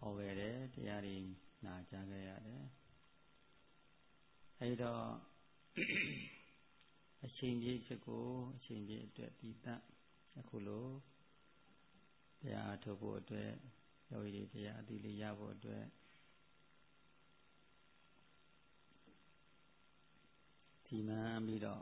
ဟောခဲ့တယ်တရားတွေနာကြားခဲ့ရတယ်အဲဒီတော့အချိန်ကြီးဖြစ်ကိုအချိန်ကြီးအတွက်ဒီတတ်အခုလိုတရားထုတ်ဖို့အတွက်ယောဂီတွေတရားအတိလေးရဖို့အတွက်ဒီမှန်ပြီးတော့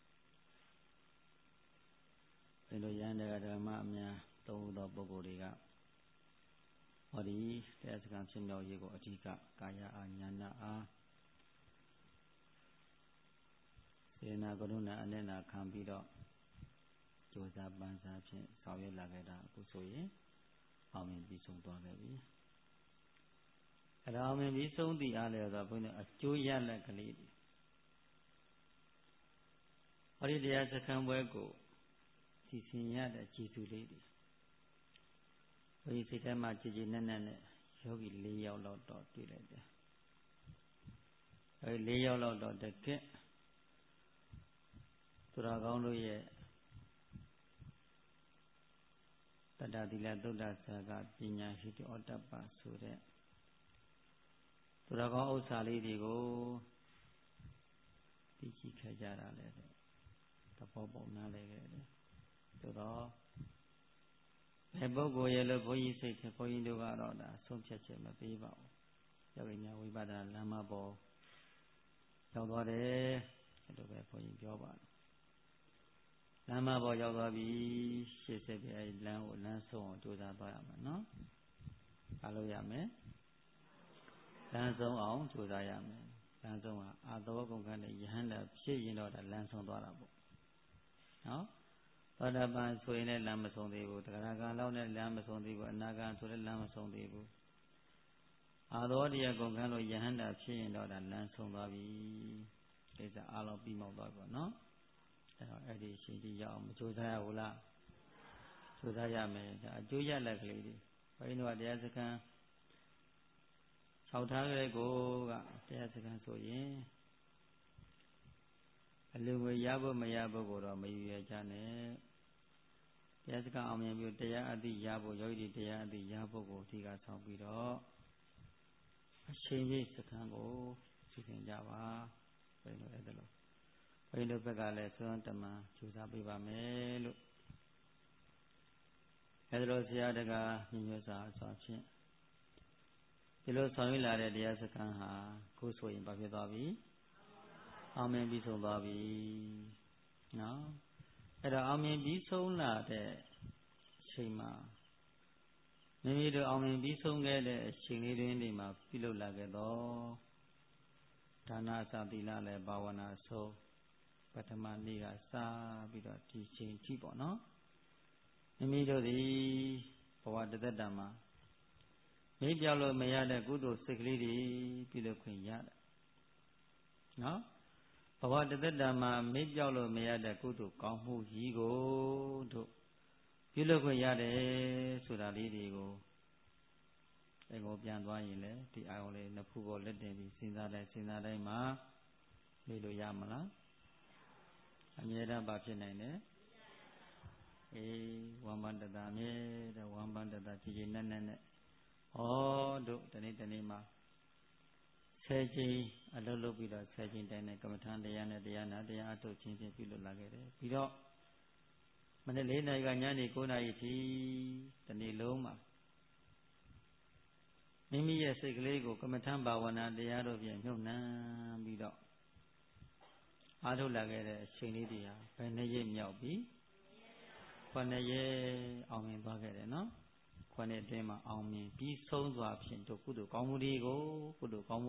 ဘယ်လိုရန်တဲ့ဓမ္မအများသုံးသောပုဂ္ဂိုလ်တွေကဟောဒီတရားစကားဖြစ်မြောက်ရေးကိုအဓိကကာယအာဉာဏအားစေနာကရုဏာအနည်းနာခံပြီးတော့ကြိုးစားပန်းစားဖြင့်ဆောင်ရွက်လာခဲ့တာအခုဆိုရင်အောင်မြင်ပြီးဆုံးသွားခဲ့ပြီအဲ့ဒါအောင်မြင်ပြီးဆုံးသည့်အားလည်းဆိုဘုန်းကြီးအကျိုးရလဒ်ကလေးတွေဟောဒီတရားစခန်းပွဲကိုစီစဉ်ရတဲ့ကြည်သူလေးတွေဘုန်းကြီးစိတ်ထဲမှာကြည်ကြည်နက်နက်နဲ့ယောဂီ၄ယောက်လောက်တော့တွေ့လိုက်တယ်အဲဒီ၄ယောက်လောက်တော့တကယ်သူတော်ကောင်းတို့ရဲ့တတ္တသီလသုဒ္ဓဆာကပညာဟိတဩတ္တပဆိုတဲ့သူတော်ကောင်းဥစ္စာလေးတွေကိုသိကြည့်ခဲ့ကြတာလေသဘောပေါက်နားလည်ခဲ့တယ်ဆိုတော့ဘယ်ပုဂ္ဂိုလ်ရဲ့လို့ဘုန်းကြီးစိတ်ထဲဘုန်းကြီးတို့ကတော့ဒါဆုံးဖြတ်ချက်မပေးပါဘူးယောဂီများဝိပဿနာလမ်းမပေါ်ရောက်သွားတယ်အဲ့လိုပဲဘုန်းကြီးပြောပါတယ်လမ်းမပေါ်ရောက်သွားပြီရှေ့ဆက်ပြီးအဲ့လမ်းကိုလမ်းဆုံးအောင်ကြိုးစားသွားရမှာနော်အားလို့ရမယ်လမ်းဆုံးအောင်ကြိုးစားရမယ်လမ်းဆုံးဟာအာသောကုန်ခန့်တဲ့ယဟန္တာဖြစ်ရင်တော့ဒါလမ်းဆုံးသွားတာပေါ့နော်သောတာပန်ဆိုရင်လည်းလမ်းမဆုံးသေးဘူးတဂရကံလောက်နဲ့လမ်းမဆုံးသေးဘူးအနာဂံဆိုလည်းလမ်းမဆုံးသေးဘူးအာသောတရားကုန်ခန့်လို့ယဟန္တာဖြစ်ရင်တော့ဒါလမ်းဆုံးသွားပြီကိစ္စအားလုံးပြီးမောက်သွားပြီပေါ့နော်အဲ့ဒီရှင်ကြီးရအောင်မကြိုးစားရဘူးလားကြိုးစားရမယ်ဒါအကျိုးရလက်ကလေးတွေဘုန်းကြီးတို့ကတရားစခန်း၆ထားကြတဲ့ကိုကတရားစခန်းဆိုရင်အလူငွေရဖို့မရဖို့ကိုတော့မယူရကြနဲ့တရားစခန်းအောင်မြင်ပြီးတရားအသိရဖို့ယောဂီတရားအသိရဖို့ကိုအဓိကဆောင်ပြီးတော့အချိန်ကြီးစခန်းကိုစီစဉ်ကြပါဘယ်လိုလဲတဲ့လို့ဘုန်းကြီးတို့ဘက်ကလည်းသွန်တမန်ကြိုးစားပေးပါမယ်လို့အဲဒါလို့ဆရာတကာညီညွတ်စွာဆိုဖြင့်ဒီလိုဆောင်ရွက်လာတဲ့တရားစခန်းဟာခုဆိုရင်ဘာဖြစ်သွားပြီအောင်မြင်ပြီးဆုံးသွားပြီနော်အဲ့တော့အောင်မြင်ပြီးဆုံးလာတဲ့အချိန်မှာမိမိတို့အောင်မြင်ပြီးဆုံးခဲ့တဲ့အချိန်လေးတွင်ဒီမှာပြုလုပ်လာခဲ့တော့ဒါနသတိလလည်းဘာဝနာဆုံးပထမနေ့ကစပြီးတော့ဒီချိန်ထိပေါ့နော်မိမိတို့ဒီဘဝတသက်တာမှာမိပြောက်လို့မရတဲ့ကုသိုလ်စိတ်ကလေးတွေပြုလုပ်ခွင့်ရတယ်နော်ဘဝတသက်တာမှာမိပြောက်လို့မရတဲ့ကုသိုလ်ကောင်းမှုကြီးကိုတို့ပြုလုပ်ခွင့်ရတယ်ဆိုတာလေးတွေကိုအဲကိုပြန်သွားရင်လေဒီအာယုံလေးနှစ်ဖူးပေါ်လက်တင်ပြီးစဉ်းစားတိုင်းမှာမေ့လို့ရမလားအမြဲတမ်းဘာဖြစ်နိုင်လဲဝမ်းပန်းတတာအမြဲတမ်းဝမ်းပန်းတတာကြည်ကြည်နက်နက်နဲ့တို့တနေ့မှာ10ချိန်အလုပ်လုပ်ပြီးတော့10ချိန်တိုင်းနဲ့ကမ္မထာတရားနဲ့တရားနာတရားအထုတ်ခြင်းဖြင့်ပြုလုပ်လာခဲ့တယ်ပြီးတော့မနေ့4နာရီကညနေ9နာရီထိတနေ့လုံးမှာမိမိရဲ့စိတ်ကလေးကိုကမ္မထာဘာဝနာတရားတို့ဖြင့်ညှို့နှံပြီးတော့အားထုတ်လာခဲ့တဲ့အချိန်လေးတွေဟာဘယ်နှစ်ရက်မြောက်ပြီ9ရက်အောင်မြင်သွားခဲ့တယ်နော်9ရက်အတွင်းမှာအောင်မြင်ပြီးဆုံးသွားဖြင့်တို့ကုသိုလ်ကောင်းမှုတွေကိုပြု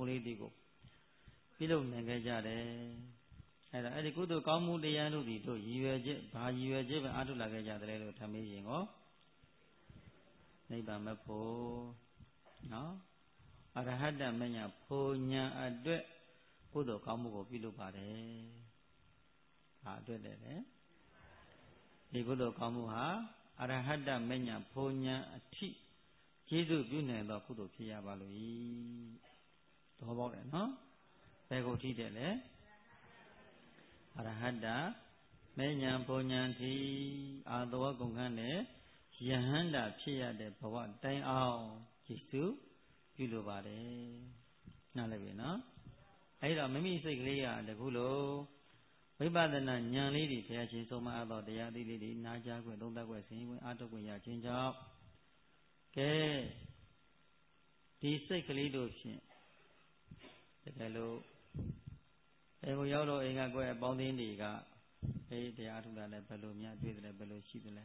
လုပ်နိုင်ခဲ့ကြတယ်အဲ့ဒီကုသိုလ်ကောင်းမှုတရားတို့ဒီတို့ရည်ရွယ်ချက်ဘာရည်ရွယ်ချက်ပဲအားထုတ်လာခဲ့ကြတယ်လို့ထမ်းမေးရင်ဟောနိဗ္ဗာန်မဖို့နော်အရဟတမညာဖို့ညာအတွက်ကုသိုလ်ကောင်းမှုကိုပြုလုပ်ပါတယ်ဒါအတွက်တယ်လေဒီကုသိုလ်ကောင်းမှုဟာအရဟတမညာဖို့ညာအထိကျေးဇူးပြုနိုင်သောကုသိုလ်ဖြစ်ရပါလို့သဘောပေါက်တယ်နော်ဘယ်ကိုထိတယ်လဲအရဟတမညာဖို့ညာထိအာသဝကုန်ခန့်နဲ့ယဟန္တာဖြစ်ရတဲ့ဘဝတိုင်အောင်ကျေးဇူးပြုလိုပါတယ်နားလည်ပြီနော်အဲ့တော့မိမိစိတ်ကလေးကတခုလို့ဝိပဿနာဉာဏ်လေးတွေဘုရားရှင်ဆုံးမအပ်တော်တရားအသီးလေးတွေနားကြားခွင့်သုံးသပ်ခွင့်ဆင်ခွင့်အားထုတ်ခွင့်ရခြင်းကြောင့်ကဲဒီစိတ်ကလေးတို့ဖြင့်တကယ်လို့အေကိုရောက်တော့အိမ်ကကိုယ့်ရဲ့ပေါင်းသင်းတွေကအေးတရားထုတ်တာလည်းဘယ်လိုများတွေ့တယ်ဘယ်လိုရှိတယ်လဲ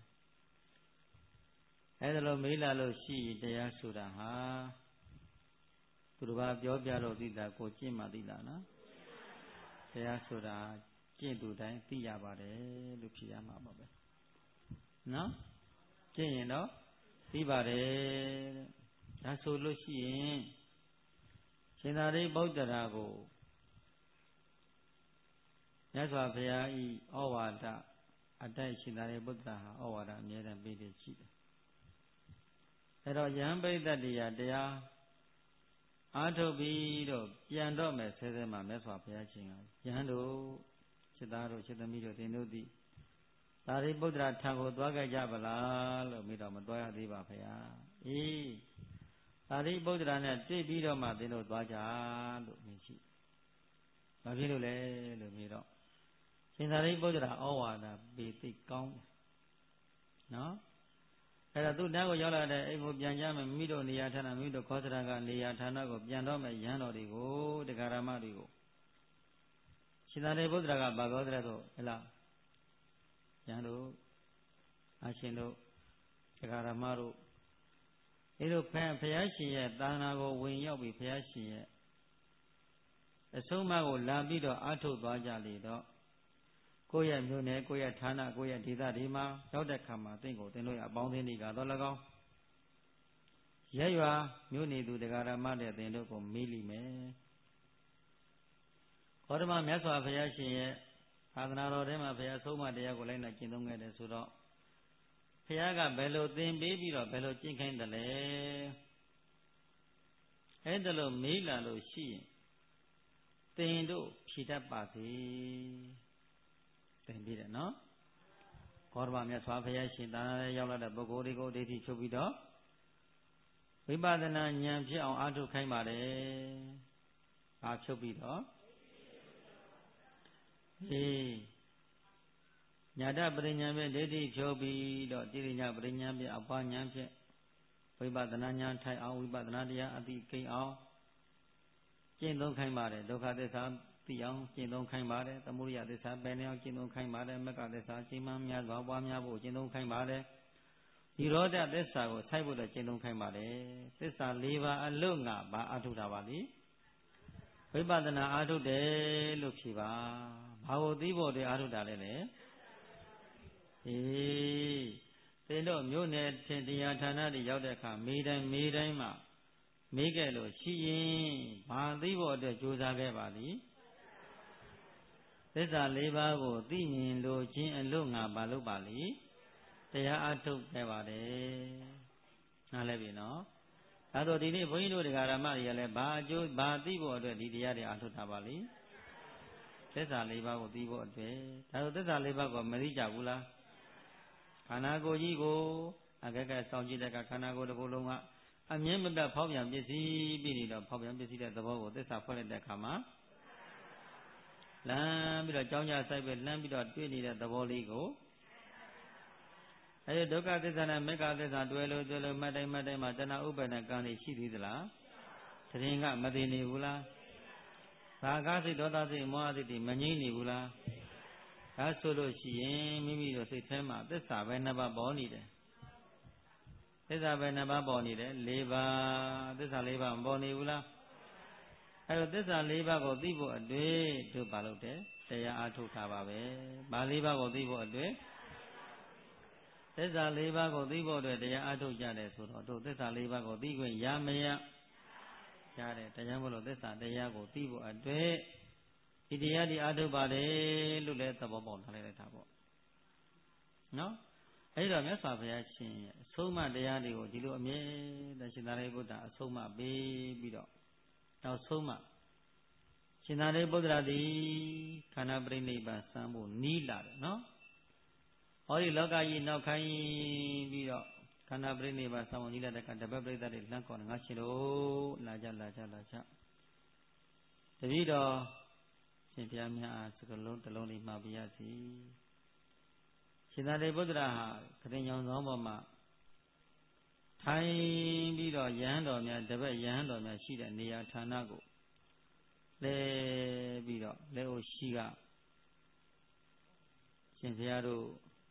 အဲ့ဒါလိုမေးလာလို့ရှိတရားဆိုတာဟာသူတို့ကပြောပြလို့သိတာကိုကျင့်မှသိတာနော်တရားဆိုတာကျင့်သူတိုင်းသိရပါတယ်လို့ဖြေရမှာပါပဲနော်ကျင့်ရင်တော့သိပါတယ်တဲ့ဒါဆိုလို့ရှိရင်ရှင်သာရိပုတ္တရာကိုမြတ်စွာဘုရားဤဩဝါဒအတိုက်ရှင်သာရိပုတ္တရာဟာဩဝါဒအမြဲတမ်းပေးတယ်ရှိတယ်အဲ့တော့ယဟန်ပိဋကတရားတရားအားထုတ်ပြီးတော့ပြန်တော့မယ်ဆဲဆဲမှာမြတ်စွာဘုရားရှင်ကယဟန်တို့စိတ်သားတို့စိတ်သမီးတို့သင်တို့သည်သာရိပုတ္တရာထံကိုသွားကြပါလားလို့မိတော့မသွားရသေးပါဗျာအေးသာရိပုတ္တရာနဲ့တွေ့ပြီးတော့မှသင်တို့သွားကြလို့မြင်ရှိဘာဖြစ်လို့လဲလို့မိတော့ရှင်သာရိပုတ္တရာဩဝါဒပေးသိကောင်းတယ်နော်အဲ့တော့သူ့တန်းကိုရောက်လာတဲ့အိမ်ကိုပြန်ကြမယ်မိတို့နေရာဌာနမိတို့ခောစရကနေရာဌာနကိုပြန်တော့မယ်ရဟန်းတော်တွေကိုတရားဓမ္မတွေကိုရှင်သာရိပုတ္တရာကဘာပြောတဲ့တော့ဟဲ့လားရဟန်းတို့အရှင်တို့တရားဓမ္မတို့အဲလိုဘုရားရှင်ရဲ့သာသနာကိုဝင်ရောက်ပြီးဘုရားရှင်ရဲ့အဆုံးအမကိုလာပြီးတော့အားထုတ်သွားကြလေတော့ကိုယ့်ရဲ့မြို့နယ်ကိုယ့်ရဲ့ဌာနကိုယ့်ရဲ့ဒေသတွေမှာရောက်တဲ့ခါမှာသင်ကိုသင်တို့ရဲ့အပေါင်းအသင်းတွေကတော့၎င်းရဲရွာမြို့နေသူတရားဓမ္မတဲ့သင်တို့ကိုမေးလိမ့်မယ်ခေါ်ဓမ္မမြတ်စွာဘုရားရှင်ရဲ့သာသနာတော်ထဲမှာဘုရားဆုံးမတရားကိုလိုက်နာကျင့်သုံးခဲ့တယ်ဆိုတော့ဘုရားကဘယ်လိုသင်ပေးပြီးတော့ဘယ်လိုကျင့်ခိုင်းတယ်လဲအဲ့ဒါလို့မေးလာလို့ရှိရင်သင်တို့ဖြေတတ်ပါစေသင်ပြီးတယ်နော်ခေါ်ဓမ္မမြတ်စွာဘုရားရှင်သာသနာရောက်လာတဲ့ပုဂ္ဂိုလ်တွေကိုဒိဋ္ဌိချုပ်ပြီးတော့ဝိပဿနာဉာဏ်ဖြစ်အောင်အားထုတ်ခိုင်းပါတယ်အားဖြုတ်ပြီးတော့ညာတပရိညာဖြင့်ဒိဋ္ဌိဖြုတ်ပြီးတော့တိရိညာပရိညာဖြင့်အပါညာဖြင့်ဝိပဿနာဉာဏ်ထိုင်အောင်ဝိပဿနာတရားအသိကိန်းအောင်ကျင့်သုံးခိုင်းပါတယ်ဒုက္ခသစ္စာသိအောင်ကျင့်သုံးခိုင်းပါတယ်သမုဒယသစ္စာပယ်နေအောင်ကျင့်သုံးခိုင်းပါတယ်မဂ္ဂသစ္စာရှင်းမှများစွာပွားများဖို့ကျင့်သုံးခိုင်းပါတယ်ဒီရောဓသစ္စာကိုစိုက်ဖို့လည်းကျင့်သုံးခိုင်းပါတယ်သစ္စာ၄ပါးအလို့ငါဘာအထုတာပါလိဝိပဿနာအာထုတယ်လို့ဖြေပါဘာကိုသိဖို့တည်းအာထုတာလဲလေသင်တို့မြို့နယ်ထင်တရားဌာနတွေရောက်တဲ့အခါမေးတိုင်းမှာမေးခဲ့လို့ရှိရင်ဘာသိဖို့အတွက်ကြိုးစားခဲ့ပါလိသစ္စာ၄ပါးကိုသိမြင်လို့ခြင်းအလို့ငါဘာလို့ပါလိတရားအထုတ်ခဲ့ပါတယ်နားလဲပြီနော်ဒါဆိုဒီနေ့ဘုန်းကြီးတို့တရားဓမ္မတွေကလည်းဘာအကျိုးဘာသိဖို့အတွက်ဒီတရားတွေအထုတ်တာပါလိသစ္စာ၄ပါးကိုသိဖို့အတွက်ဒါဆိုသစ္စာ၄ပါးကိုမသိကြဘူးလားခန္ဓာကိုယ်ကြီးကိုအကဲကဲစောင့်ကြည့်တဲ့အခါခန္ဓာကိုယ်တစ်ခုလုံးကအမြဲမပြတ်ဖောက်ပြန်ပစ္စည်းပြီးနေတော့ဖောက်ပြန်ပစ္စည်းတဲ့သဘောကိုသစ္စာဖွဲ့လိုက်တဲ့အခါမှာလမ်းပြီးတော့ကြောင်းကြဆိုင်ပြီးလမ်းပြီးတော့တွေ့နေတဲ့သဘောလေးကိုအဲဒီဒုက္ခသစ္စာနဲ့မေဃသစ္စာတွဲလို့မှတ်တိုင်းမှာတဏှာဥပါဒဏ်ကံတွေရှိသေးသလားသတင်းကမသိနေဘူးလားသာဂစိတ်ဒေါသစိတ်မောဟစိတ်တွေမငြိမ့်နေဘူးလားဒါဆိုလို့ရှိရင်မိမိတို့စိတ်ထဲမှာသစ္စာပဲနှစ်ပါးပေါ်နေတယ်သစ္စာပဲနှစ်ပါးပေါ်နေတယ်၄ပါးသစ္စာ၄ပါးမပေါ်နေဘူးလားအဲတော့သစ္စာ၄ပါးကိုသိဖို့အတွေ့တို့ဘာလို့တဲ့တရားအားထုတ်တာပါပဲဘာ၄ပါးကိုသိဖို့အတွေ့သစ္စာ၄ပါးကိုသိဖို့အတွက်တရားအားထုတ်ကြတယ်ဆိုတော့တို့သစ္စာ၄ပါးကိုသိခွင့်ရမရရတယ်တရားမို့လို့သစ္စာတရားကိုသိဖို့အတွက်ဒီတရားဒီအားထုတ်ပါတယ်လို့လည်းသဘောပေါက်ထားလိုက်တာပေါ့နော်အဲဒီတော့မြတ်စွာဘုရားရှင်ရဲ့အဆုံးအမတရားတွေကိုဒီလိုအမြဲတမ်းရှင်သာရိပုတ္တရာအဆုံးအမပေးပြီးတော့နောက်ဆုံးမှရှင်သာရိပုတ္တရာသည်ခန္ဓာပရိနိဗ္ဗာန်စံဖို့နီးလာတယ်နော်ဟောဒီလောကကြီးနောက်ခိုင်းပြီးတော့ခန္ဓာပရိနိဗ္ဗာန်ဆောင်ကြီးလာတဲ့ကတပတ်ပရိသတ်တွေလမ်းခေါ်ငါရှင်တို့လာကြတတိတော်ရှင်ဘုရားများအားစကလုံးတစ်လုံးလေးမှာပြရစီရှင်သာရိပုတ္တရာဟာခရင်ညောင်ဆောင်ပေါ်မှာထိုင်ပြီးတော့ယဟန်တော်များတပည့်ယဟန်တော်များရှိတဲ့နေရာဌာနကိုလဲပြီးတော့လဲအိုရှိကရှင်ဘုရားတို့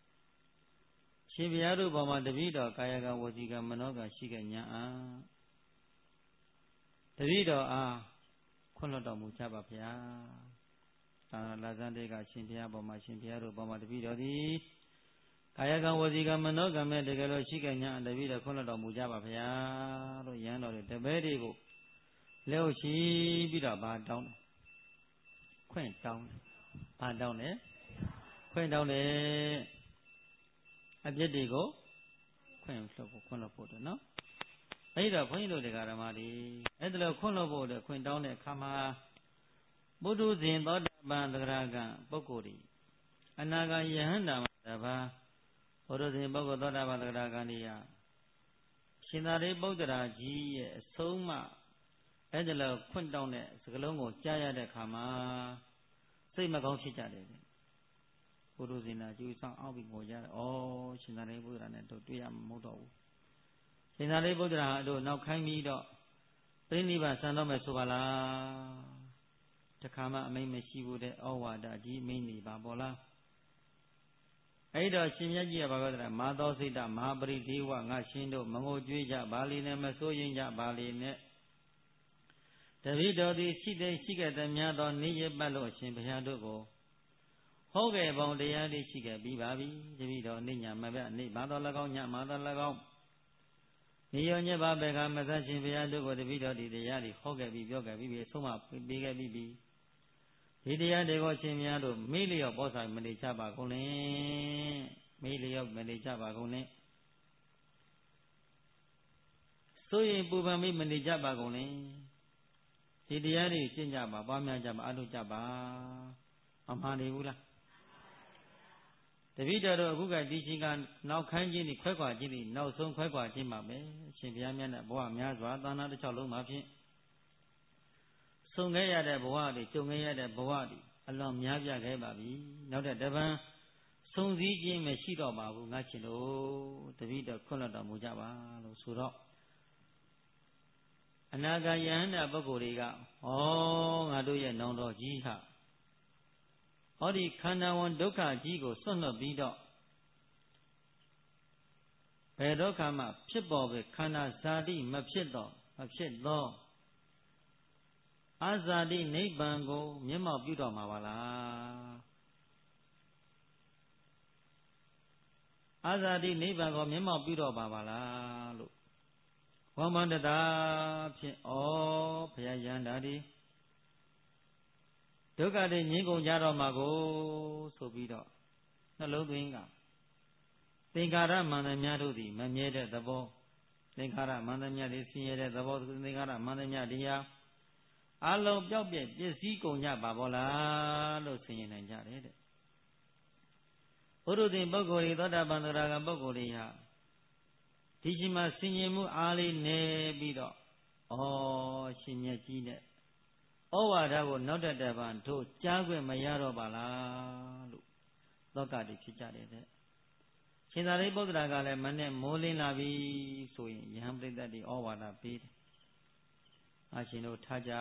ပေါ်မှာတပည့်တော်ကာယကံဝစီကံမနောကံရှိခဲ့ညာအားတပည့်တော်အားခွင့်လွှတ်တော်မူကြပါဗျာသာလာဇန်တေကရှင်ဘုရားပေါ်မှာရှင်ဘုရားတို့ပေါ်မှာတပည့်တော်သည်ကာယကံဝစီကံမနောကံမဲ့တကယ်လို့ရှိခဲ့ညာတပည့်တော်ခွင့်လွှတ်တော်မူကြပါဗျာလို့ယဟန်တော်တွေတပည့်တွေကိုလဲအိုရှိပြီးတော့ဘာတောင်းခွင့်တောင်းဘာတောင်းလဲခွင့်တောင်းတယ်အပြစ်တွေကိုခွင့်လွှတ်ဖို့တယ်နော်အဲ့တော့ဘုန်းကြီးတို့တရားဓမ္မတွေအဲ့ဒါလို့ခွင့်လွှတ်ဖို့တဲ့ခွင့်တောင်းတဲ့အခါမှာပုထုဇဉ်သောတာပန်သဂရကံပုဂ္ဂိုလ်တွေအနာဂံယဟန္တာမှာတပါးပုထုဇဉ်ပုဂ္ဂိုလ်သောတာပန်သဂရကံတွေဟာရှင်သာရိပုတ္တရာကြီးရဲ့အဆုံးအမအဲ့ဒါလို့ခွင့်တောင်းတဲ့စကားလုံးကိုကြားရတဲ့အခါမှာစိတ်မကောင်းဖြစ်ကြတယ်ပုထုဇဉ်နာကျူးဆောင်အောက်ပြီးငိုကြတယ်။ရှင်သာရိပုတ္တရာနဲ့တို့တွေ့ရမှာမဟုတ်တော့ဘူး။ရှင်သာရိပုတ္တရာတို့နောက်ခိုင်းပြီးတော့ပြိဋိဘဆံတော့မယ်ဆိုပါလား။တခါမှအမိန့်မရှိဘူးတဲ့ဩဝါဒကြီးမိန့်နေပါဘောလား။အဲ့တော့ရှင်မြတ်ကြီးကဘာပြောတယ်မာသောစိတ်တမဟာပရိဒေဝငါရှင်တို့မငိုကြွေးကြပါလိနဲ့မစိုးရင်ကြပါလိနဲ့တပည့်တော်သည်ရှိခဲ့တဲ့များသောနေရပတ်လို့ရှင်ဘုရားတို့ကိုဟုတ်ကဲ့ပေါင်းတရားလေးရှိခဲ့ပြီးပါပြီတပည့်တော်နေညာမပြနေဘာတော်၎င်းညမာတော်၎င်းနေရောညပါဘေကမသရှင်ဘုရားတို့ကိုတပည့်တော်ဒီတရားတွေဟုတ်ကဲ့ပြီးပြောခဲ့ပြီးအဆုံးမပေးခဲ့ပြီးပြီဒီတရားတွေကိုရှင်ဘုရားတို့မေးလျော့ပေါ်ဆိုင်မနေချပါကုန်လေမေးလျော့မနေချပါကုန်လေဆိုရင်ပူပန်မိမနေကြပါကုန်လေဒီတရားတွေရှင်းကြပါပွားများကြပါအထုကြပါအမှားနေဘူးလားတပည့်တော်တို့အခုကဒီချိန်ကနောက်ခိုင်းခြင်းဒီခွဲခွာခြင်းဒီနောက်ဆုံးခွဲခွာခြင်းပါပဲရှင်ဘုရားမြတ်နဲ့ဘဝများစွာသာနာတစ်ချောင်းလုံးမှာဖြင့်ဆုံခဲ့ရတဲ့ဘဝတွေကြုံခဲ့ရတဲ့ဘဝတွေအလွန်များပြားခဲ့ပါပြီနောက်တဲ့တပံဆုံစည်းခြင်းမရှိတော့ပါဘူးငါချင်လို့တပည့်တော်ခွင့်လွှတ်တော်မူကြပါလို့ဆိုတော့အနာဂယဟန္တာပုဂ္ဂိုလ်တွေကငါတို့ရဲ့နောင်တော်ကြီးဟာဟောဒီခန္ဓာဝန်ဒုက္ခကြီးကိုစွန့်လွတ်ပြီးတော့ဘယ်ဒုက္ခမှဖြစ်ပေါ်ပဲခန္ဓာဇာတိမဖြစ်သောအဇာတိနိဗ္ဗာန်ကိုမျက်မှောက်ပြုတော်မှာပါလားအဇာတိနိဗ္ဗာန်ကိုမျက်မှောက်ပြုတော်ပါလားလို့ဝမ္မန္တတာဖြင့်ဘုရားယန္တာဒီဒုက္ခတွေငြင်းကုန်ကြတော့မှာကိုဆိုပြီးတော့နှလုံးသွင်းကသင်္ခါရမန္တမြတ်တို့သည်မမြဲတဲ့သဘောသင်္ခါရမန္တမြတ်တွေဆင်းရဲတဲ့သဘောသင်္ခါရမန္တမြတ်တရားအလုံးပြောက်ပြည့်ပစ္စည်းကုန်ကြပါဘောလားလို့ဆင်ရင်နိုင်ကြတယ်တဲ့ဘုရုသင်ပုဂ္ဂိုလ်တွေသောတာပန်သရဂံပုဂ္ဂိုလ်တွေဟာဒီချိန်မှာဆင်ញင်မှုအားလေးနေပြီးတော့ရှင်မြတ်ကြီးနဲ့ဩဝါဒကိုနောက်တပံတို့ကြားခွင့်မရတော့ပါလားလို့သောကတိဖြစ်ကြတယ်တဲ့ရှင်သာရိပုတ္တရာကလည်းမနဲ့မိုးလင်းလာပြီဆိုရင်ယဟန်ပရိသတ်တွေဩဝါဒပေးတယ်အရှင်တို့ထားကြ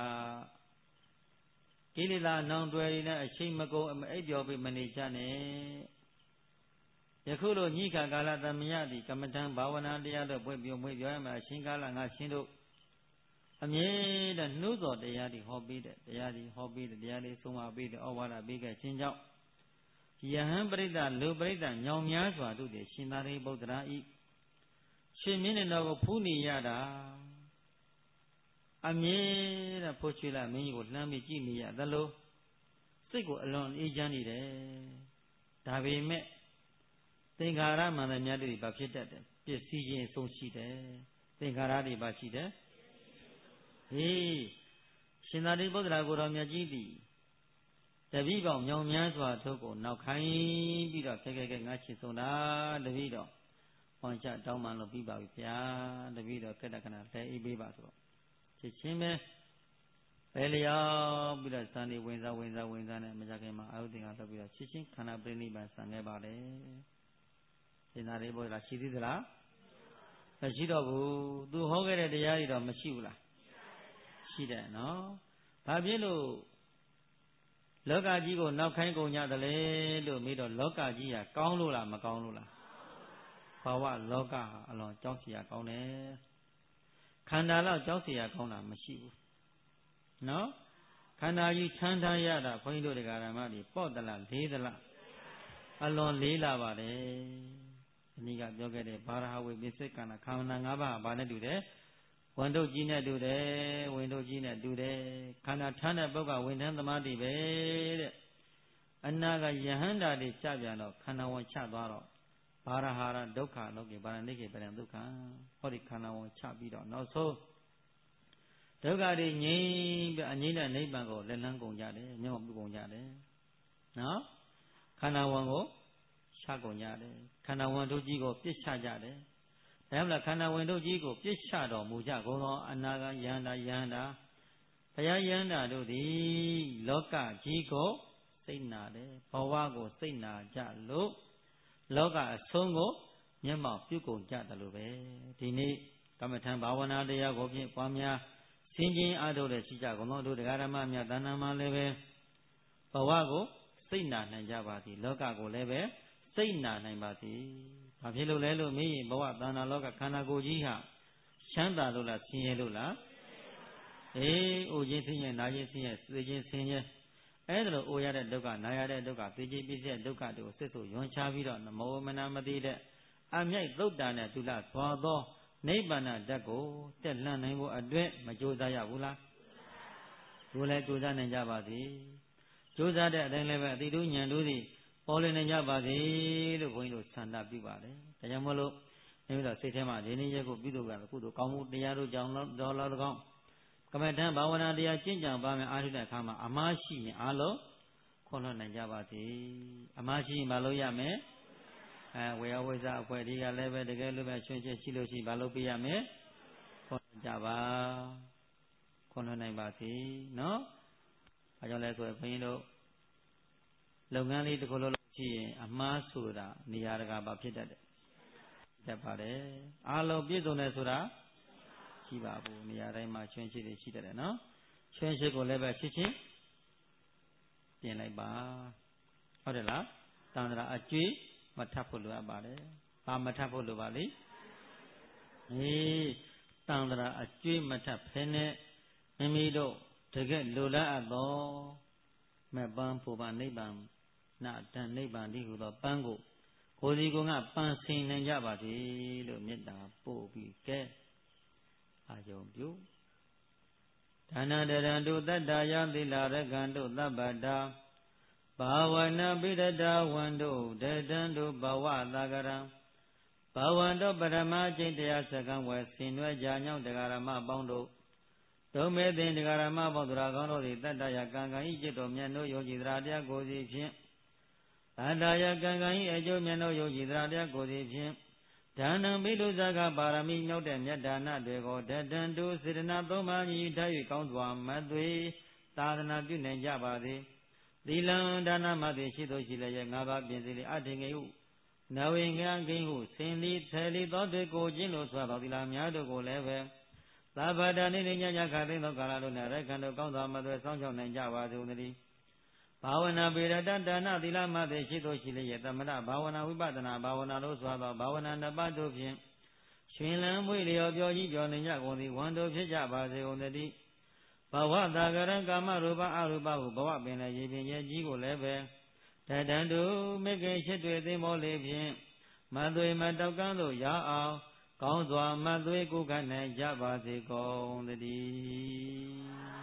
ကိလေသာနောင်တွယ်နဲ့အချိန်မကုန်အိပ်ပျော်ပြီးမနေကြနဲ့ယခုလိုညိခါကာလသမယသည်ကမ္မထံဘာဝနာတရားတို့ပွင့်ပြောရမှာအရှင်ကာလငါရှင်တို့အမြဲတမ်းနှိုးဆော်တရားတွေဟောပေးတဲ့တရားတွေဆုံးမပေးတဲ့ဩဝါဒပေးခဲ့ခြင်းကြောင့်ယဟန်ပရိသတ်လူပရိသတ်ညောင်များစွာတို့တဲ့ရှင်သာရိပုတ္တရာဤရှင်မင်းတော်ကိုဖူးနေရတာအမြဲတမ်းဖိုးချွေလာမင်းကြီးကိုလှမ်းပြီးကြည့်နေရသလိုစိတ်ကိုအလွန်အေးချမ်းနေတယ်ဒါပေမဲ့သင်္ခါရမှန်တဲ့မြတ်တွေဘာဖြစ်တတ်တယ်ပစ္စည်းချင်းဆုံးရှိတယ်သင်္ခါရတွေဘာရှိတယ်ရှင်သာရိပုတ္တရာကိုယ်တော်မြတ်ကြီးသည်တပည့်ပေါင်းမြောင်များစွာတို့ကိုနောက်ခိုင်းပြီးတော့ခဲငါချစ်ဆုံးတာတပည့်တော်ဘဝန်ချတောင်းမှလို့ပြီးပါပြီဗျာတပည့်တော်ကတ္တခဏတဲအေးပေးပါဆိုတော့ချက်ချင်းပဲပဲလျောက်ပြီးတော့စံဒီဝင်စားနဲ့မကြခင်မှာအာယုတင်ကလုပ်ပြီးတော့ချက်ချင်းခန္ဓာပြိနိဗ္ဗာန်ဆံခဲ့ပါတယ်ရှင်းသားလေးပေါ်လားရှိသေးသလားမရှိတော့ဘူးသူဟောခဲ့တဲ့တရားတွေတော့မရှိဘူးလားရှိတယ်နော်ဘာဖြစ်လို့လောကကြီးကိုနောက်ခိုင်းကုန်ကြတယ်လေလို့မေးတော့လောကကြီးကကောင်းလို့လားမကောင်းလို့လားဘာဝလောကဟာအလွန်ကြောက်စရာကောင်းတယ်ခန္ဓာတော့ကြောက်စရာကောင်းတာမရှိဘူးနော်ခန္ဓာကြီးချမ်းသာရတာခွန်ကြီးတို့တရားဓမ္မတွေပေါ့တလားလေးတလားအလွန်လေးလာပါတယ်ဒီနေ့ကပြောခဲ့တဲ့ဘာရဟဝေပိစိတ်ခန္ဓာခန္ဓာ၅ပါးဘာနဲ့တူတယ်ဝန်တို့ကြီးနဲ့တူတယ်ဝင်တို့ကြီးနဲ့တူတယ်ခန္ဓာထမ်းတဲ့ပုဂ္ဂိုလ်ဝင်ထမ်းသမားတွေပဲတဲ့အနာကယဟန္တာတွေကြပြန်တော့ခန္ဓာဝန်ချသွားတော့ဘာရဟာရဒုက္ခလောကေဘာရဏိကေပရံဒုက္ခဟောဒီခန္ဓာဝန်ချပြီးတော့နောက်ဆုံးဒုက္ခတွေငြိမ်းပြီးအငြိမ့်တဲ့နိဗ္ဗာန်ကိုလက်လန်းကုန်ကြတယ်မျက်မှောက်ပြုကုန်ကြတယ်နော်ခန္ဓာဝန်ကိုချကုန်ကြတယ်ခန္ဓာဝန်တို့ကြီးကိုပြစ်ချကြတယ်ဒါမှမဟုတ်ခန္ဓာဝန်တို့ကြီးကိုပြစ်ချတော်မူကြကုန်သောအနာဂယန္တာဘုရားယန္တာတို့သည်လောကကြီးကိုစိတ်နာတယ်ဘဝကိုစိတ်နာကြလို့လောကအဆုံးကိုမျက်မှောက်ပြုကုန်ကြတယ်လို့ပဲဒီနေ့ကမ္မထံဘာဝနာတရားကိုဖြင့်ပွားများဆင်ခြင်အားထုတ်တဲ့ရှိကြကုန်သောတို့တရားဓမ္မများတဏ္ဍာမှာလည်းပဲဘဝကိုစိတ်နာနိုင်ကြပါသည်လောကကိုလည်းပဲစိတ်နာနိုင်ပါသည်ဘာဖြစ်လို့လဲလို့မေးရင်ဘဝတဏ္ဍာလောကခန္ဓာကိုယ်ကြီးဟာချမ်းသာလို့လားဆင်းရဲလို့လားအိုခြင်းဆင်းရဲနာခြင်းဆင်းရဲသိခြင်းဆင်းရဲအဲ့ဒါလိုအိုရတဲ့ဒုက္ခနာရတဲ့ဒုက္ခသိခြင်းပြည့်တဲ့ဒုက္ခတွေကိုစစ်ဆိုယွန်ချပြီးတော့မောမနာမသိတဲ့အမြိုက်သုတ်တာနဲ့ဒုလသွားသောနိဗ္ဗာန်ဓာတ်ကိုတက်လှမ်းနိုင်ဖို့အတွက်မကြိုးစားရဘူးလားဘုလည်းကြိုးစားနိုင်ကြပါစေကြိုးစားတဲ့အတိုင်းလည်းပဲအတိတို့ဉာဏ်တို့သည်ပေါ်လွင်နိုင်ကြပါစေလို့ဘုန်းကြီးတို့ဆန္ဒပြုပါတယ်ဒါကြောင့်မို့လို့အဲဒီတော့စိတ်ထဲမှာဒီနေ့ရက်ကိုပြုလုပ်ကြတယ်ကုသိုလ်ကောင်းမှုတရားတို့ကြောင့်တော်တော်ကောင်းကမ္မထံဘာဝနာတရားကျင့်ကြံပါမယ်အားထုတ်တဲ့အခါမှာအမှားရှိရင်အားလုံးခွန်လွှတ်နိုင်ကြပါစေအမှားရှိရင်မလုပ်ရမယ်ဝေယဝိဇ္ဇအဖွဲ့ဒီကလည်းပဲတကယ်လို့ပဲရှင်ချက်ရှိလို့ရှိဘာလုပ်ပြရမယ်ခွန်လွှတ်ကြပါခွန်လွှတ်နိုင်ပါစေနော်အဲကြောင့်လဲဆိုရင်ဘုန်းကြီးတို့လုပ်ငန်းလေးတစ်ခုလုပ်လို့ရှိရင်အမှားဆိုတာနေရာတကာပါဖြစ်တတ်တယ်တက်ပါတယ်အားလုံးပြည့်စုံတယ်ဆိုတာရှိပါဘူးနေရာတိုင်းမှာချွင်းရှိတွေရှိတတ်တယ်နော်ချွင်းရှိကိုလည်းပဲချစ်ချင်းပြင်လိုက်ပါဟုတ်တယ်လားတန်ត្រာအကျွေးမထပ်ဖို့လိုအပ်ပါတယ်ဘာမထပ်ဖို့လိုပါလိတန်ត្រာအကျွေးမထပ်ဖဲနဲ့မိမိတို့တကယ်လိုလားအပ်သောမဲ့ပန်းဖို့ပါနိဗ္ဗာန်နာတန်နိဗ္ဗာန်ဒီဟုသောပန်းကိုကိုယ်စီကပန်းဆင်နိုင်ကြပါစေလို့မေတ္တာပို့ပြီးကဲအာယုံပြုဒါနတရံတုတတ္တယသီလရကံတုသဗ္ဗတာဘာဝနာပိရတဝန္တုတတံတုဘဝသာကရံဘာဝန္တုပရမအကျင့်တရားစကံဝယ်ဆင်နွယ်ကြညောင်းတရားဓမ္မပေါင်းတို့ဒုမေသင်တရားဓမ္မပေါင်းသူရာကောင်းတို့သည်တတ္တယကံကံဤจิตတော်မြတ်တို့ယုံကြည်တရားတရားကိုယ်စီဖြင့်တတ္တယကံကံဤအကျိုးမြတ်တို့ယုံကြည်တရားတရားကိုယ်စီဖြင့်ဒါနံပိလုဇကပါရမီမြောက်တဲ့မြတ်ဒါနတွေကိုတတံတုစေတနာသုံးပါးညီထား၍ကောင်းစွာမသွေသာသနာပြုနိုင်ကြပါစေသီလံဒါနမသိရှိသောရှိလျက်၅ပါးပြင်စီလေအထင်ငယ်ဟုနဝေင္ကိဟုဆင်လီထေလီသောတွေကိုကျင့်လို့ဆိုသောသီလများတို့ကိုလည်းပဲသဗ္ဗတာနိညညခသိသောကာလတို့၌ရက္ခဏတို့ကောင်းစွာမသွေဆောင်ချောက်နိုင်ကြပါစေကုန်သတည်းဘာဝနာပေရတဒါနသီလမသိရှိသောရှိလျက်သမဏဘာဝနာဝိပဿနာဘာဝနာလို့ဆိုသောဘာဝနာနှစ်ပါးတို့ဖြင့်ရှင်လန်းမွေလျော်ပြောကြီးပြောနေကြကုန်သည်ဝန်တို့ဖြစ်ကြပါစေကုန်သတည်းဘဝတာကရံကာမရူပအရူပဟုဘဝပင်လည်းရေပင်ရဲ့ကြီးကိုလည်းပဲတတံတုမေခင်ရှိတွေ့သိမောလေးဖြင့်မသွေမတောက်ကန်းတို့ရအောင်ကောင်းစွာမသွေကုခနိုင်ကြပါစေကုန်သတည်း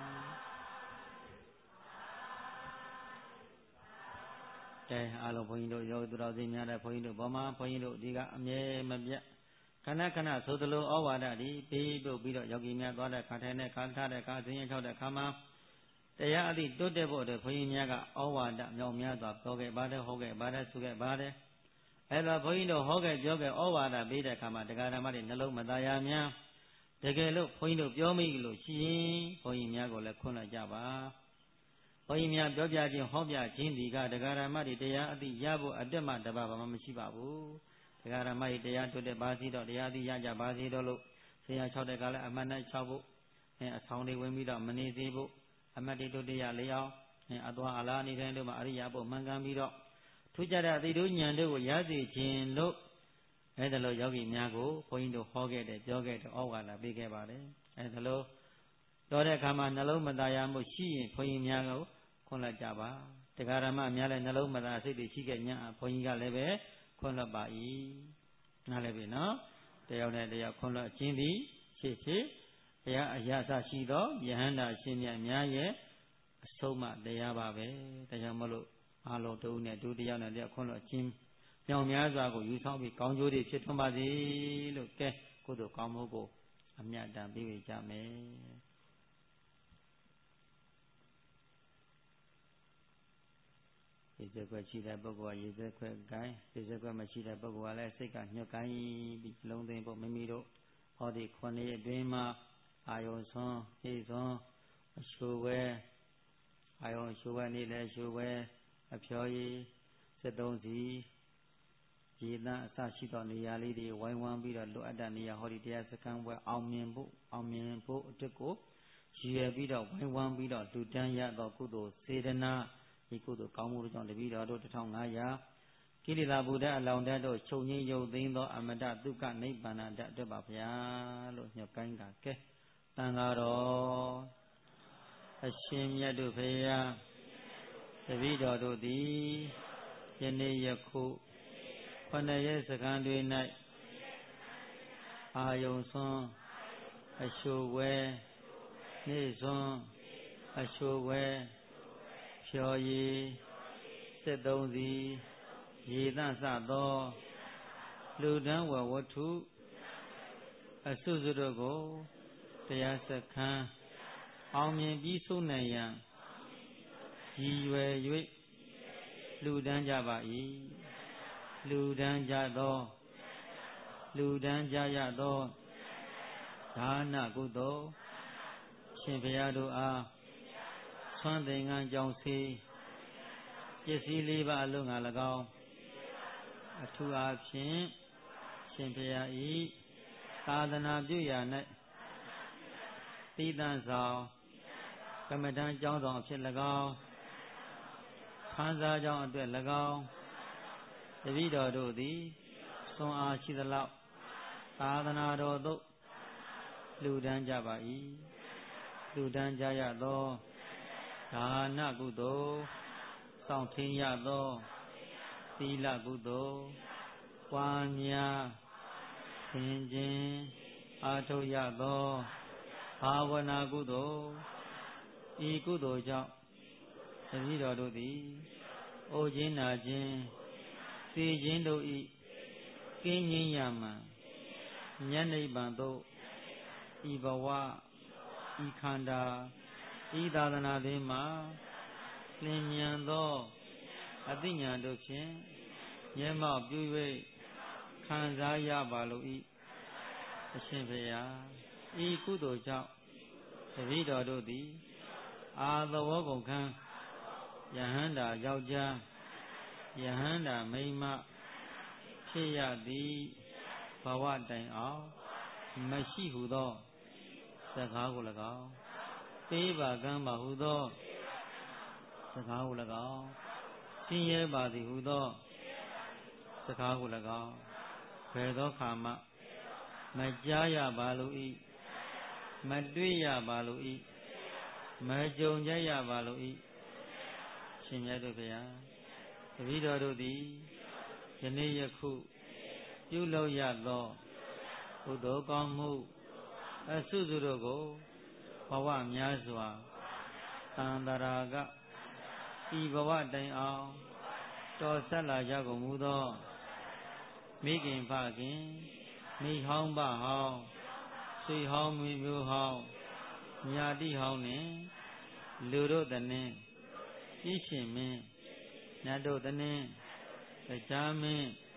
အားလုံးဘုန်းကြီးတို့ယောဂီသူတော်စင်များတဲ့ဘုန်းကြီးတို့ဘောမှာဘုန်းကြီးတို့ဒီကအမြဲမပြတ်ခဏခဏသို့တလို့ဩဝါဒဒီပေးပုတ်ပြီးတော့ယောဂီများသွားတဲ့ခါထိုင်တဲ့ခါထားတဲ့ခါဆင်းရဲချောက်တဲ့ခါမှာတရားအသည့်တိုးတက်ဖို့အတွက်ဘုန်းကြီးများကဩဝါဒမြောက်များစွာပြောခဲ့ပါတယ်ဟောခဲ့ပါတယ်ဆိုခဲ့ပါတယ်အဲ့တော့ဘုန်းကြီးတို့ဟောခဲ့ပြောခဲ့ဩဝါဒပေးတဲ့အခါမှာတရားဓမ္မတွေနှလုံးမသားရများတကယ်လို့ဘုန်းကြီးတို့ပြောမိလို့ရှိရင်ဘုန်းကြီးများကိုလည်းခွင့်လိုက်ကြပါဘုန်းကြီးများပြောပြခြင်းဟောပြခြင်းဒီကတရားဓမ္မတွေတရားအသိရဖို့အတွက်မှတပါဘာမှမရှိပါဘူးတရားဓမ္မတွေတရားတွေ့တဲ့ပါစီတော့တရားသိရကြပါစေတော့လို့ဆရာ6တဲ့ကလည်းအမှန်နဲ့6ဖို့အဆောင်တွေဝင်ပြီးတော့မနေစေဖို့အမတ်တွေတို့တရားလျောင်းအသွားအလားနေတဲ့တို့မှာအရိယာဖို့မှန်ကန်ပြီးတော့ထူးခြားတဲ့အသိတို့ဉာဏ်တို့ကိုရစေခြင်းလို့အဲ့ဒါလို့ယောဂီများကိုဘုန်းကြီးတို့ဟောခဲ့တယ်ပြောခဲ့တယ်ဩဝါဒပေးခဲ့ပါတယ်အဲ့ဒါလို့တော်တဲ့အခါမှာနှလုံးမသားရမှုရှိရင်ဘုန်းကြီးများကိုခွင့်လွှတ်ကြပါတရားဓမ္မများလည်းနှလုံးမသားစိတ်တွေရှိခဲ့ညာဘုန်းကြီးကလည်းပဲခွင့်လွှတ်ပါ၏နားလည်းပြီနော်တယောက်နဲ့တယောက်ခွင့်လွှတ်ခြင်းသည်ရှေ့ရှေ့တရားအရာစရှိသောယဟန္တာရှင်မြတ်များရဲ့အဆုံးအမတရားပါပဲဒါကြောင့်မလို့အလုံးတူနဲ့ဒုတိယနဲ့တယောက်ခွင့်လွှတ်ခြင်းမြောင်များစွာကိုယူဆောင်ပြီးကောင်းကျိုးတွေဖြစ်ထွန်းပါစေလို့ကဲကုသိုလ်ကောင်းမှုကိုအမြတ်တမ်းပေးဝေကြမယ်ရေစက်ခွက်ရှိတဲ့ပုဂ္ဂိုလ်ကရေစက်ခွက်ကိုင်းရေစက်ခွက်မရှိတဲ့ပုဂ္ဂိုလ်ကလည်းစိတ်ကညှက်ကိုင်းပြီးလုံးသိမ့်ဖို့မိမိတို့ဟောဒီ9ရက်အတွင်းမှာအာယုံဆွမ်းဟိဆွမ်းအရှုဝဲအာယုံရှုဝဲနေလဲရှုဝဲအဖျော်ရည်73စီရေတန်းအစရှိသောနေရာလေးတွေဝိုင်းဝန်းပြီးတော့လိုအပ်တဲ့နေရာဟောဒီတရားစခန်းဘွဲအောင်မြင်ဖို့အတွက်ကိုရည်ရပြီးတော့ဝိုင်းဝန်းပြီးတော့လူတန်းရသောကုသိုလ်စေတနာဒီကုသိုလ်ကောင်းမှုတို့ကြောင့်တပည့်တော်တို့1500ကိလေသာဗုဒ္ဓအလောင်းတတ်တို့ချုပ်ငြိမ်းရုပ်သိမ်းသောအမတဒုက္ခနိဗ္ဗာန်တတ်ပါဗျာလို့ညွှန်ကိုင်းတာကဲတန်ဃာတော်အရှင်မြတ်တို့ဖေယတပည့်တော်တို့သည်ယနေ့ယခု9ရက်စခန်းတွင်၌အာယုံဆွမ်းအရှုဝဲနေ့ဆွမ်းအရှုဝဲဖြော်ရည်73စီရေသန့်စသောလူတန်းဝဝတ္ထုအစုစုတို့ကိုတရားစခန်းအောင်မြင်ပြီးဆုံးနိုင်ရန်ရည်ရွယ်၍လူတန်းကြပါ၏လူတန်းကြရသောဒါနကုသိုလ်ရှင်ဘုရားတို့အားဆွမ်းသင်္ကန်းကြောင့်စေပစ္စည်း4ပါးအလုံးငါ၎င်းအထူးအားဖြင့်ရှင်ဘုရားဤသာသနာပြုရာ၌သီတံဆောင်ကမ္မဋ္ဌာန်းကျောင်းဆောင်အဖြစ်၎င်းခံစားကြောင်းအတွက်၎င်းတပည့်တော်တို့သည်ဆွမ်းအားရှိသလောက်သာသနာတော်သို့လူတန်းကြပါ၏လူတန်းကြရသောဒါနကုသိုလ်စောင့်ထိန်ရသောသီလကုသိုလ်ပွားများသင်ခြင်းအားထုတ်ရသောဘာဝနာကုသိုလ်ဤကုသိုလ်ကြောင့်တပည့်တော်တို့သည်အိုခြင်းနာခြင်းသိခြင်းတို့ဤကင်းငြိမ်းရမှန်ဉာဏ်နိဗ္ဗာန်သို့ဤဘဝဤခန္ဓာဤသာသနာတွင်မှာလင်းမြန်သောအသိဉာဏ်တို့ဖြင့်မျက်မှောက်ပြု၍ခံစားရပါလို၏အရှင်ဘုရားဤကုသိုလ်ကြောင့်တပည့်တော်တို့သည်အာသဝကုန်ခံယဟန္တာယောက်ျားယဟန္တာမိန်းမဖြစ်ရသည်ဘဝတိုင်အောင်မရှိဟုသောစကားကို၎င်းပေးပါကမ်းပါဟုသောစကားကို၎င်းဆင်းရဲပါသည်ဟုသောစကားကို၎င်းဘယ်သောခါမှမကြားရပါလို၏မတွေ့ရပါလို၏မကြုံကြရပါလို၏ရှင်မြတ်တို့ဘုရားတပည့်တော်တို့သည်ယနေ့ယခုပြုလုပ်ရသောကုသိုလ်ကောင်းမှုအစုစုတို့ကိုဘဝများစွာသံတရာကဤဘဝတိုင်အောင်တော်ဆက်လာကြကုန်မူသောမိခင်ဖခင်မိဟောင်းဘဟောင်းဆွေဟောင်းမိမျိုးဟောင်းညာတိဟောင်းနှင့်လူတို့တည်းကြီးရှင်မင်းနတ်တို့တည်းတရားမင်း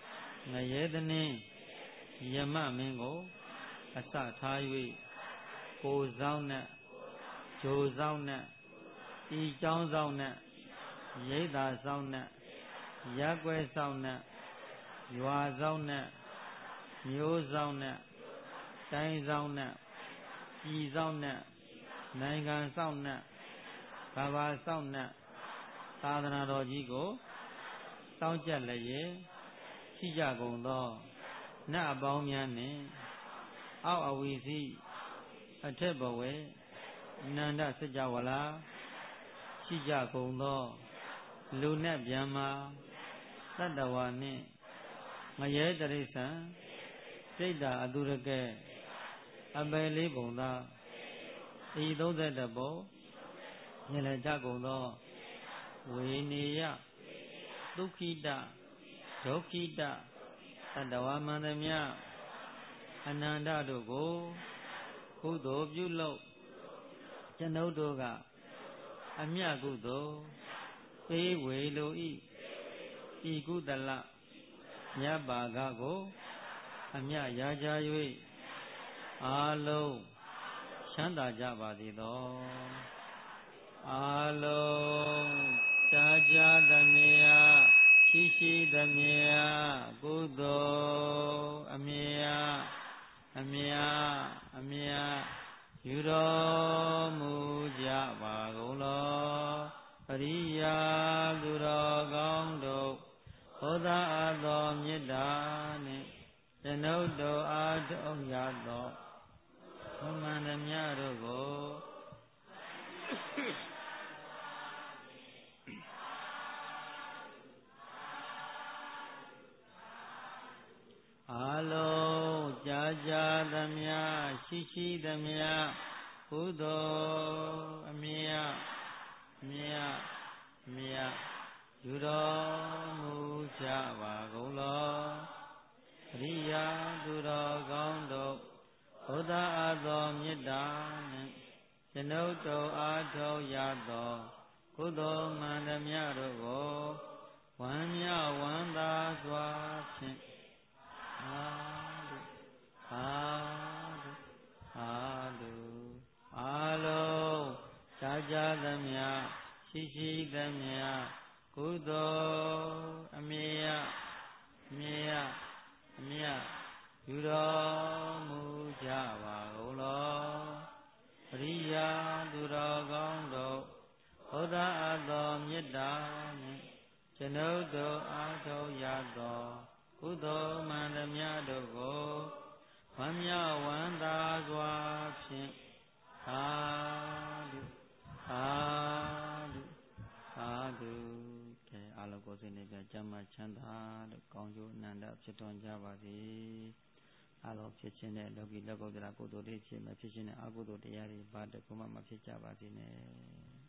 ငရဲတနှင်းယမမင်းကိုအစထား၍ကိုဆောင်နဲ့ဂျိုဆောင်နဲ့ဤเจ้าဆောင်နဲ့ရိတ်သာဆောင်နဲ့ရက်ွယ်ဆောင်နဲ့ရွာဆောင်နဲ့မျိုးဆောင်နဲ့တိုင်းဆောင်နဲ့ပြည်ဆောင်နဲ့နိုင်ငံဆောင်နဲ့ကဘာဆောင်နဲ့သာသနာတော်ကြီးကိုစောင့်ကြက်လျက်ရှိကြကုန်သောနတ်အပေါင်းများနှင့်အောက်အဝီစီအထက်ဘဝေအနန္တစကြဝဠာရှိကြကုန်သောလူနဲ့ဗျမ္မာသတ္တဝါနှင့်ငရဲတရိစ္ဆာန်စိတ်ဓာအတုရကဲအပယ်လေးပုံသာဤ31ပုံမြင်လည်ကြကုန်သောဝေနေယဒုက္ခိတဒုက္ခိတသတ္တဝါမှန်သမျှအနန္တတို့ကိုကုသိုလ်ပြုလုပ်ကျွန်ုပ်တို့ကအမြတ်ကုသိုလ်ပေးဝေလို၏ဤကုသလမြတ်ပါကကိုအမြတ်ရကြ၍အာလုံးချမ်းသာကြပါစေသောအာလုံးကြာကြာသမျှရှိရှိသမျှကုသိုလ်အမြတ်အမြတ်အမြတ်ယူတော်မူကြပါကုန်လောပရိယာသူတော်ကောင်းတို့ဘုရားအသောမေတ္တာနှင့်ကျွန်ုပ်တို့အားထုတ်ရသောမှန်သမျှတို့ကိုအာလုံးကြာကြာသမျှရှိရှိသမျှကုသိုလ်အမြတ်အမြတ်အမြတ်ယူတော်မူကြပါကုန်လောပရိယာသူတော်ကောင်းတို့ဘုရားအသောမေတ္တာနှင့်ကျွန်ုပ်တို့အားထုတ်ရသောကုသိုလ်မှန်သမျှတို့ကိုဝမ်းမြောက်ဝမ်းသာစွာဖြင့်အာလုအာလုအာလုအာလုံးကြာကြာသမျှရှိရှိသမျှကုသိုလ်အမြတ်အမြတ်အမြတ်ယူတော်မူကြပါကုန်လောပရိယာသူတော်ကောင်းတို့ဘုရားအသောမေတ္တာနှင့်ကျွန်ုပ်တို့အားထုတ်ရသောကုသိုလ်မှန်သမျှတို့ကိုဝမ်းမြောက်ဝမ်းသာစွာဖြင့်သာဓုသာဓုသာဓုကဲအားလုံးကိုယ်စိတ်နဲ့ပြကျမ်းမှချမ်းသာတို့ကောင်းကျိုးအနန္တဖြစ်တော်ကြပါစေအားလုံးဖြစ်ခြင်းနဲ့လောကီလောကုတ္တရာကုသိုလ်တွေဖြစ်မှဖြစ်ခြင်းနဲ့အကုသိုလ်တရားတွေဘာတခုမှမဖြစ်ကြပါစေနဲ့